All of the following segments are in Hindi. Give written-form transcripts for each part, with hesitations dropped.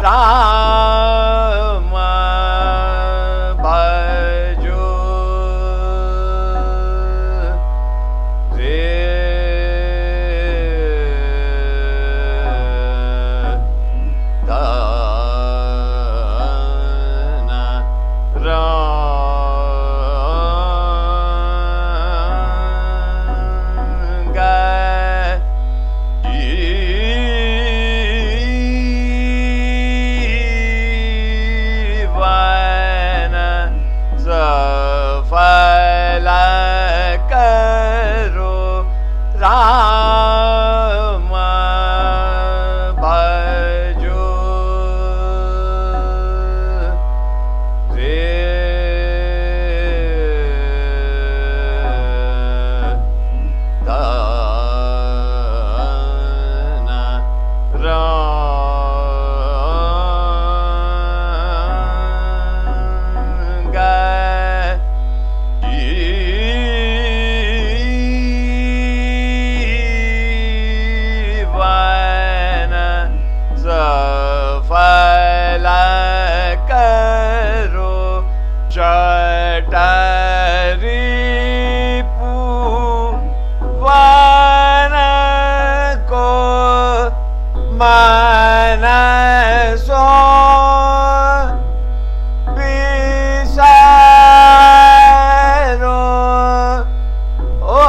राम भजो रे धन रंग जीवन सफल करो राम भजो रे धन रंग जीवन सफल करो चटरी पुवन को मन सो विसारो ओ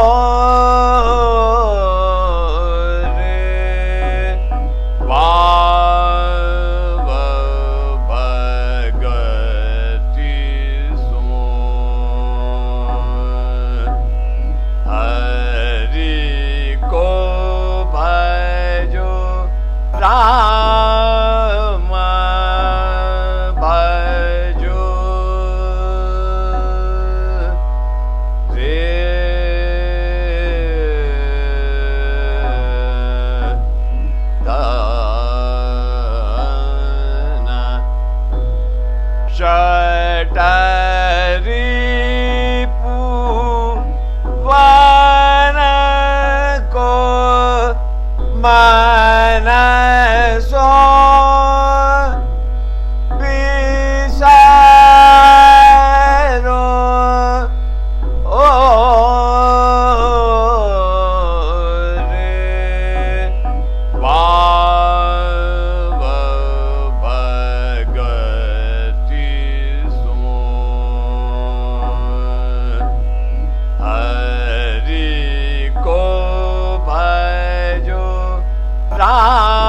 रे भाव भगति सो हरि को भजो राम भजो रे धन चटरी पुवन को मन सो विसारो ओ रे भाव भगति सो हरि को भजो राम